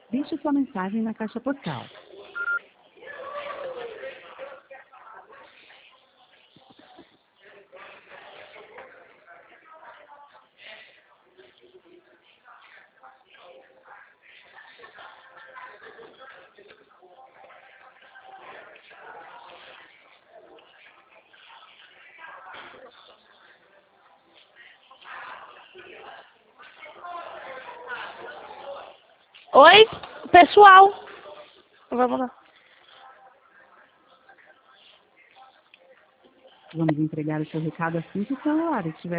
Deixe sua mensagem na caixa postal. Oi, pessoal. Vamos lá. Vamos entregar o seu recado assim que o celular estiver